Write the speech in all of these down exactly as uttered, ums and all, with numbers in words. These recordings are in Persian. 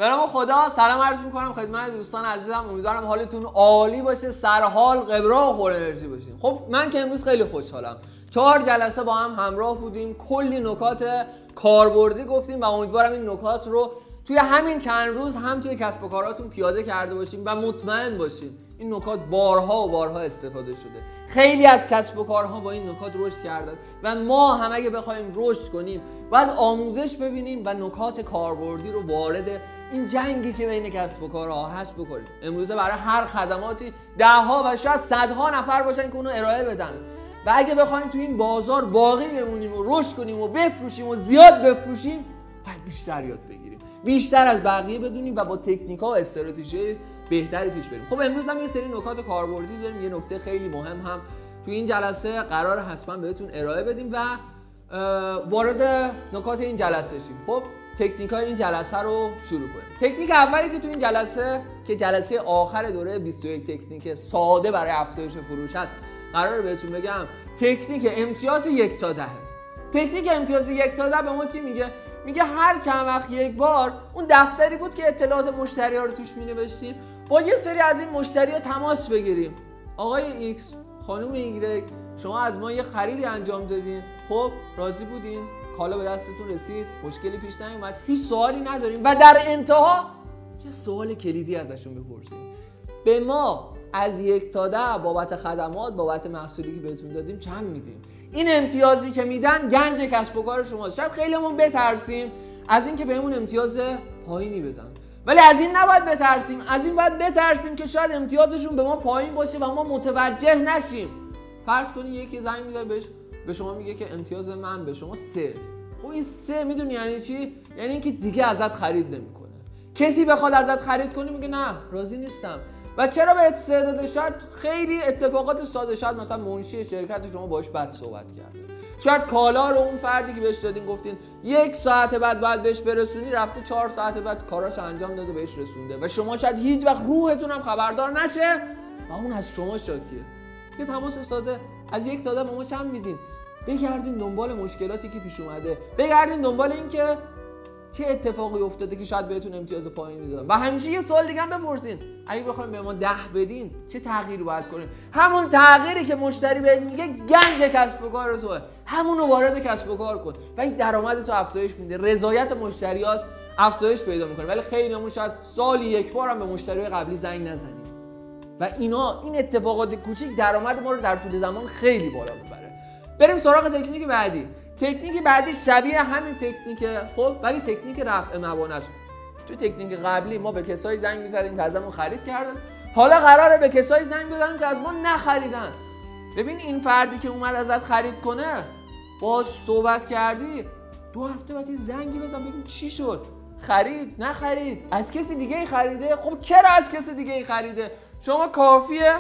به نام خدا سلام عرض میکنم خدمت دوستان عزیزم. امیدوارم حالتون عالی باشه، سرحال، قبرا و پر انرژی باشین. خب من که امروز خیلی خوشحالم. چهار جلسه با هم همراه بودیم، کلی نکات کاربردی گفتیم و امیدوارم این نکات رو توی همین چند روز هم توی کسب و کاراتون پیاده کرده باشیم و مطمئن باشین این نکات بارها و بارها استفاده شده. خیلی از کسب و کارها با این نکات رشد کردن و ما هم اگه بخوایم رشد کنیم باید آموزش ببینیم و نکات کاربردی رو وارد این جنگی که بین کسب و کارها هست بکنیم. امروزه برای هر خدماتی ده ها و شاید صدها نفر باشن که اونو ارائه بدن و اگه بخوایم تو این بازار باقی بمونیم و رشد کنیم و بفروشیم و زیاد بفروشیم باید بیشتر یاد بگیریم، بیشتر از بقیه بدونیم و با تکنیک‌ها و استراتژی بهتری پیش بریم. خب امروز هم یه سری نکات کاربردی داریم. یه نکته خیلی مهم هم تو این جلسه قرار حتما بهتون ارائه بدیم و وارد نکات این جلسه شیم. خب تکنیک‌های این جلسه رو شروع کنیم. تکنیک اولی که تو این جلسه که جلسه آخر دوره بیست و یک تکنیک ساده برای افزایش فروش هست قرار بهتون بگم تکنیک امتیاز یک تا ده. تکنیک امتیاز یک تا ده به ما چی میگه؟ میگه هر چند وقت یک بار اون دفتری بود که اطلاعات مشتری‌ها رو توش می‌نوشتیم با یه سری از این مشتری‌ها تماس بگیریم. آقای ایکس، خانم ایگرگ، شما از ما یه خریدی انجام دادین، خب راضی بودین؟ کالا به دستتون رسید؟ مشکلی پیش نیومد؟ هیچ سوالی نداریم و در انتها یه سوال کلیدی ازشون بپرسیم. به ما از یک تا ده بابت خدمات، بابت محصولی که بهتون دادیم چند میدیم؟ این امتیازی که میدن گنج کسب و کار شماست. شاید خیلیمون بترسیم از این که بهمون امتیاز پایینی بدن، ولی از این نباید بترسیم. از این باید بترسیم که شاید امتیازشون به ما پایین باشه و ما متوجه نشیم. فرض کنید یکی زنگ میزنه بهش به شما میگه که امتیاز من به شما سه. خب این سه میدونی یعنی چی؟ یعنی اینکه دیگه ازت خرید نمیکنه. کسی بخواد ازت خرید کنه میگه نه راضی نیستم. و چرا بهت سه داده؟ شاید خیلی اتفاقات ساده، شاید مثلا منشی شرکت شما باهاش بد صحبت کرده، شاید کالا رو اون فردی که بهش دادین گفتین یک ساعت بعد باید بهش برسونی، رفته چهار ساعت بعد کاراش انجام داده بهش رسونده و شما شاید هیچ وقت روحتون هم خبردار نشه و اون از شما شاکیه. یه تماس ساده از یک تا ده به ما چند میدین؟ بگردین دنبال مشکلاتی که پیش اومده، بگردین دنبال این که چه اتفاقی افتاده که شاید بهتون امتیاز پایینی دادن و همیشه یه سوال دیگه هم بپرسین. اگه بخوایم به ما ده بدین چه تغییری باید کنیم؟ همون تغییری که مشتری بهت میگه گنج کسب و کار توه، همون رو وارد کسب و کار کن و این درآمد تو افزایش میده، رضایت مشتریات افزایش پیدا میکنه. ولی خیلیمون شاید سالی یک بار هم به مشتری قبلی زنگ نزنیم و اینا این اتفاقات کوچیک درآمد ما رو در طول زمان خیلی بالا میبره. بریم سراغ تکنیک بعدی. تکنیک بعدی شبیه همین تکنیکه، خب ولی تکنیک رفع موانع است. تو تکنیک قبلی ما به کسایی زنگ می‌زدیم که ازمون خرید کردن، حالا قراره به کسایی زنگ بزنیم که از ما نخریدن. ببین این فردی که اومد ازت خرید کنه باهاش صحبت کردی، دو هفته بعد زنگی بزن ببین چی شد، خرید نخرید، از کسی دیگه ای خریده؟ خب چرا از کسی دیگه ای خریده؟ شما کافیه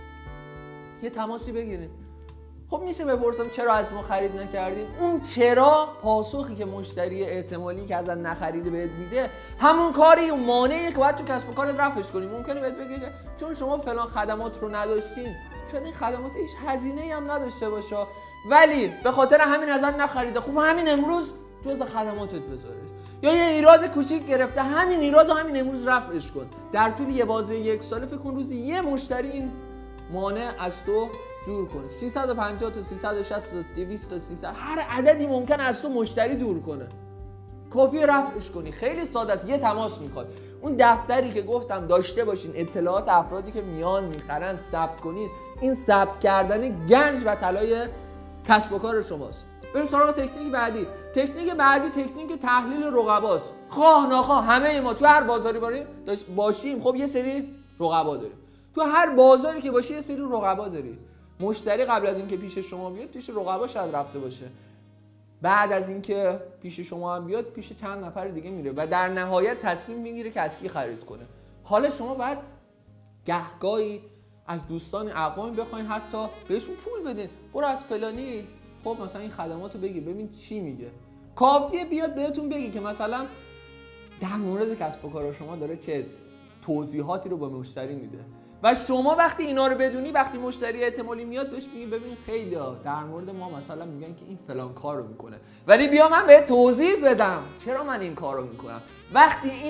یه تماسی بگیرید. خب میشه بپرسم چرا از ما خرید نکردین؟ اون چرا پاسخی که مشتری احتمالی که ازت نخریده بهت میده همون کاری اون مانعیه که باید تو کسب و کارت رفعش کنی. ممکنه بهت بگه چون شما فلان خدمات رو نداشتین، شاید این خدمات هیچ هزینه‌ای هم نداشته باشه ولی به خاطر همین ازت نخریده. خب همین امروز جزء خدماتت بذارش. یا یه ایراد کوچیک گرفته، همین ایرادو همین امروز رفعش کن. در طول یه بازه یک ساله فکر کن روزی یه مشتری این مانع از تو دور کنه. سیصد و پنجاه تا سیصد و شصت تا دویست تا سیصد هر عددی ممکن از تو مشتری دور کنه، کافیه رفعش کنی. خیلی ساده است. یه تماس میخواد. اون دفتری که گفتم داشته باشین، اطلاعات افرادی که میان میخرن ثبت کنید. این ثبت کردن گنج و طلای کسب و کار شماست. بریم سراغ تکنیک بعدی. تکنیک بعدی تکنیک تحلیل رقباست. خواه ناخواه همه ما تو هر بازاری باشیم خب یه سری رقبا داریم. تو هر بازاری که باشی یه سری رقبا داری. مشتری قبل از اینکه پیش شما بیاد پیش رقبا شاید رفته باشه، بعد از اینکه پیش شما هم بیاد پیش چند نفر دیگه میره و در نهایت تصمیم میگیره که از کی خرید کنه. حالا شما باید گهگاهی از دوستان اقوامی بخواین حتی بهشون پول بدین، برو از فلانی خب مثلا این خدماتو بگیر ببین چی میگه. کافیه بیاد بهتون بگی که مثلا در مورد کسب و کار شما داره چه توضیحاتی رو با مشتری میده و شما وقتی اینا رو بدونی، وقتی مشتری احتمالی میاد بهش میگی ببین خیلی ها در مورد ما مثلا میگن که این فلان کار رو میکنه ولی بیا من بهت توضیح بدم چرا من این کار رو میکنم. وقتی این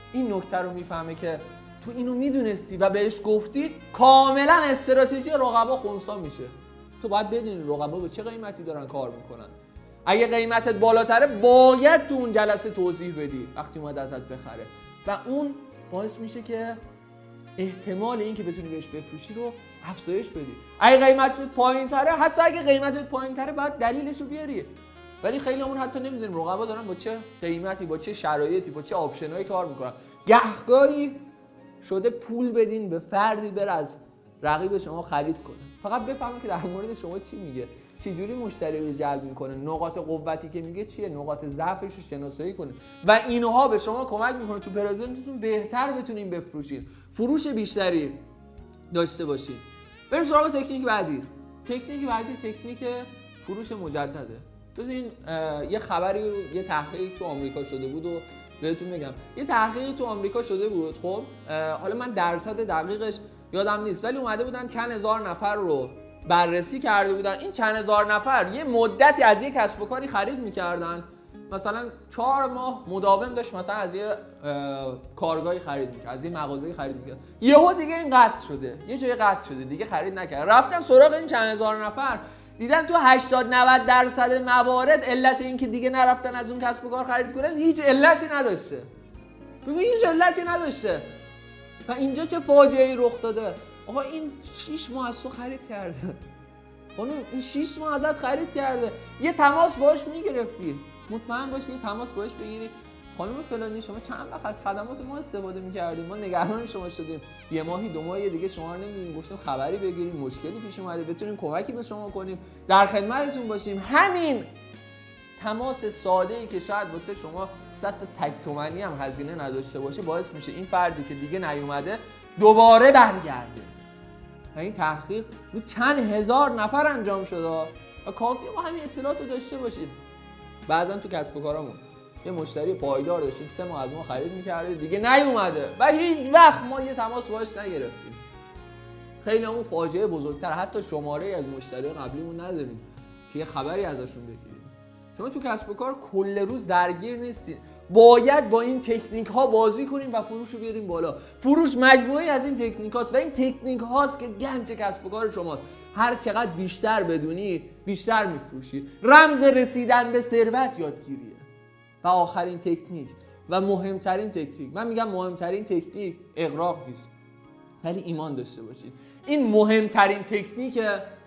این نکته رو میفهمه که تو اینو میدونستی و بهش گفتی، کاملا استراتژی رقبا خنثی میشه. تو باید بدونی رقبا به چه قیمتی دارن کار میکنن. اگه قیمتت بالاتره باید تو اون جلسه توضیح بدی وقتی اومد ازت بخره و اون باعث میشه که احتمال این که بتونی بهش بفروشی رو افزایش بدی. اگه قیمتت پایین‌تره، حتی اگه قیمتت پایین‌تره باید دلیلش رو بیاری. ولی خیلیامون حتی نمیدونیم رقبا دارن با چه قیمتی، با چه شرایطی، با چه آپشنایی کار میکنن. گهگاهی شده پول بدین به فردی بره از رقیب شما خرید کنه، فقط بفهمه که در مورد شما چی میگه، چجوری مشتری رو جلب میکنه، نقاط قوتی که میگه چیه، نقاط ضعفش رو شناسایی کنه و اینها به شما کمک میکنه تو پرزنتتون بهتر بتونین بفروشین، فروش بیشتری داشته باشین. بریم سراغ تکنیک بعدی. تکنیک بعدی تکنیک فروش مجدده. ببین یه خبری، یه تحقیق تو آمریکا شده بود و بهتون میگم. یه تحقیق تو آمریکا شده بود. خب حالا من درصد دقیقش یادم نیست، ولی اومده بودن چند هزار نفر رو بررسی کرده بودن. این چند هزار نفر یه مدتی از یک کسب و کاری خرید میکردن، مثلا چهار ماه مداوم داشت مثلا از یه کارگاهی خرید میکرد، از یه مغازه‌ای خرید میکرد، یهو دیگه این قطع شده، یه جای قطع شده، دیگه خرید نکرد. رفتن سراغ این چند هزار نفر، دیدن تو هشتاد نود درصد موارد علت این که دیگه نرفتن از اون کسب و کار خرید کنن هیچ علتی نداشته. ببین هیچ علتی نداشته. و اینجا چه فاجعه‌ای رخ داده؟ آقا این شش ماه از تو خرید کرده. خانم این شش ماه ازت خرید کرده. یه تماس باهاش میگرفتی. مطمئن باشی یه تماس باهاش بگیری. خانم فلانی شما چند وقت از خدمات ما استفاده می‌کردیم؟ ما نگران شما شدیم. یه ماهی دو ماهی دیگه شما رو نمی‌بینیم. گفتیم خبری بگیریم، مشکلی پیش اومده، بتونیم کمکی به شما کنیم، در خدمتتون باشیم. همین تماس ساده‌ای که شاید واسه شما صد تا تک تومانی هم هزینه نداشته باشه باعث میشه این فردی که دیگه نیومده دوباره برگرده. و این تحقیق رو چند هزار نفر انجام شده و کافیه ما همین اطلاعات رو داشته باشید. بعضا تو کسب و کارامون یه مشتری پایدار داشتیم، سه ماه از ما خرید می‌کرده دیگه نیومده و هیچ وقت ما یه تماس باهاش نگرفتیم. خیلی همون فاجعه بزرگتر، حتی شماره از مشتری قبلیمون نداریم که یه خبری ازشون بگیریم. شما تو کسب و کار کل روز درگیر نیستید، باید با این تکنیک ها بازی کنیم و فروش رو بیاریم بالا. فروش مجموعه از این تکنیک هاست و این تکنیک هاست که گنج کسب و کار شماست. هر چقدر بیشتر بدونی بیشتر میفروشی. رمز رسیدن به ثروت یادگیریه. و آخرین تکنیک و مهمترین تکنیک، من میگم مهمترین تکنیک اغراق نیست، ولی ایمان داشته باشید. این مهمترین تکنیک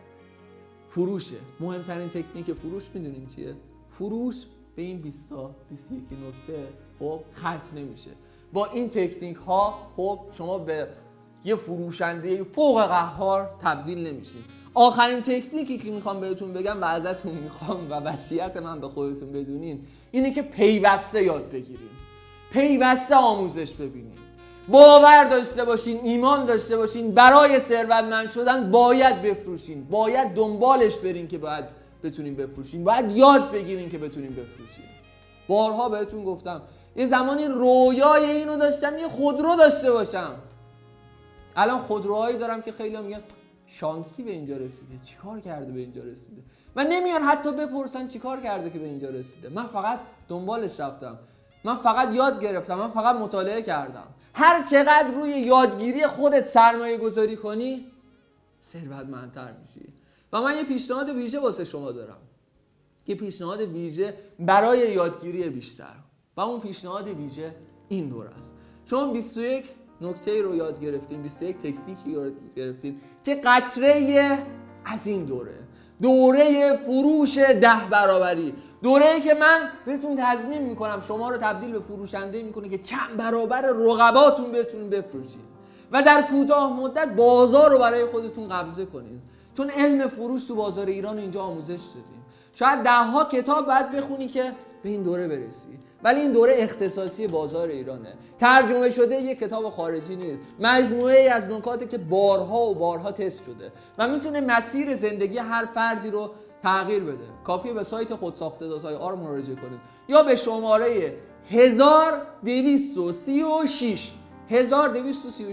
فروشه. مهمترین تکنیک فروش میدونین چیه؟ فروش به این بیست تا بیست و یک نکته خب ختم نمیشه. با این تکنیک ها خب شما به یه فروشنده فوق قهار تبدیل نمیشین. آخرین تکنیکی که میخوام بهتون بگم و ازتون میخوام و وصیت من به خودتون بدونین اینه که پیوسته یاد بگیرین، پیوسته آموزش ببینین، باور داشته باشین، ایمان داشته باشین. برای ثروتمند شدن باید بفروشین، باید دنبالش برین که باید بتونین بفروشین، باید یاد بگیرین که بتونین بفروشین. بارها بهتون گفتم یه زمانی رویای اینو داشتم یه خودرو داشته باشم. الان خودروهایی دارم که خیلی میگن شانسی به اینجا رسیده، چیکار کرده به اینجا رسیده. من نمیان حتی بپرسن چیکار کرده که به اینجا رسیده. من فقط دنبالش رفتم، من فقط یاد گرفتم، من فقط مطالعه کردم. هر چقدر روی یادگیری خودت سرمایه گذاری کنی ثروتمندتر میشی. و من یه پیشنهاد ویژه واسه شما دارم، یه پیشنهاد ویژه برای یادگیری بیشتر. و اون پیشنهاد ویژه این دوره است. شما بیست و یک نکته رو یاد گرفتین، بیست و یک تکنیکی یاد گرفتین که قطره از این دوره، دوره فروش ده برابری، دوره‌ای که من بهتون تضمین میکنم شما رو تبدیل به فروشنده میکنه که چند برابر رقباتون بتونین بفروشین و در کوتاه مدت بازار رو برای خودتون قبضه کنین. چون علم فروش تو بازار ایران اینجا آموزش دادیم. شاید ده ها کتاب باید بخونی که به این دوره برسی، ولی این دوره اختصاصی بازار ایرانه، ترجمه شده یک کتاب خارجی نیست، مجموعه ای از نکاتی که بارها و بارها تست شده و میتونه مسیر زندگی هر فردی رو تغییر بده. کافیه به سایت خودساخته دات آی آر مراجعه کنید یا به شماره هزار و دویست و سی و شش هزار و دویست و سی و شش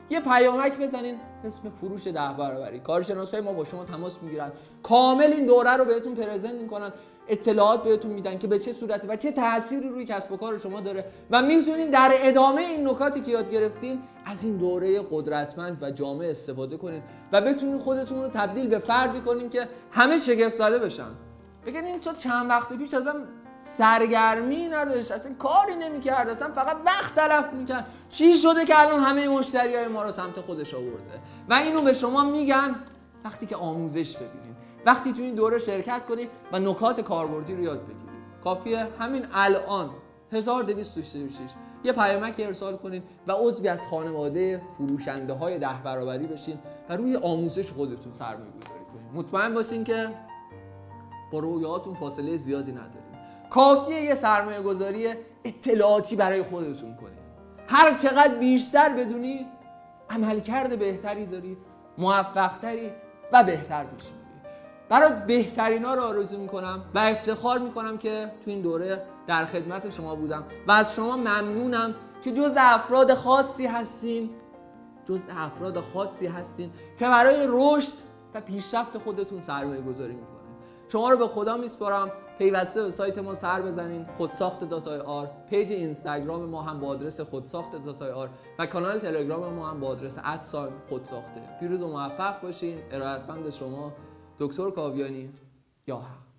یه پیامک بزنین اسم فروش ده برابری. کارشناسای ما با شما تماس میگیرن، کامل این دوره رو بهتون پرزنت میکنن، اطلاعات بهتون میدن که به چه صورته و چه تأثیری روی کسب و کار شما داره و میتونین در ادامه این نکاتی که یاد گرفتین از این دوره قدرتمند و جامع استفاده کنین و بتونین خودتون رو تبدیل به فردی کنین که همه شگفت زده بشن. بگن این چه چند وقت پیش اصلا سرگرمی نداشت، اصلا کاری نمی‌کرد، اصلا فقط وقت تلف می‌کرد، چی شده که الان همه مشتریای ما رو سمت خودش آورده؟ و اینو به شما میگن وقتی که آموزش ببینید، وقتی تو این دوره شرکت کنید و نکات کاربردی رو یاد بگیرید. کافیه همین الان هزار و دویست و سی و شش یه پیامک ارسال کنید و عضوی از خانواده فروشنده‌های ده برابری بشین و روی آموزش خودتون سرمایه‌گذاری کنید. مطمئن باشین که با رویاهاتون فاصله زیادی ندارید. کافیه یه سرمایه گذاری اطلاعاتی برای خودتون کنید. هر چقدر بیشتر بدونی عملکرد بهتری داری، موفقتری و بهتر پیش میری. برات بهترینا رو آرزو میکنم و افتخار میکنم که تو این دوره در خدمت شما بودم و از شما ممنونم که جزء افراد خاصی هستین جزء افراد خاصی هستین که برای رشد و پیشرفت خودتون سرمایه گذاری میکنید. شما رو به خدا میسپارم. پیوسته به سایت ما سر بزنین، خودساخت داتای آر، پیج اینستاگرام ما هم با آدرس خودساخت داتای آر و کانال تلگرام ما هم با آدرس ات خودساخته. پیروز و موفق باشین. ارادتمند شما دکتر کاویانی. یا حق.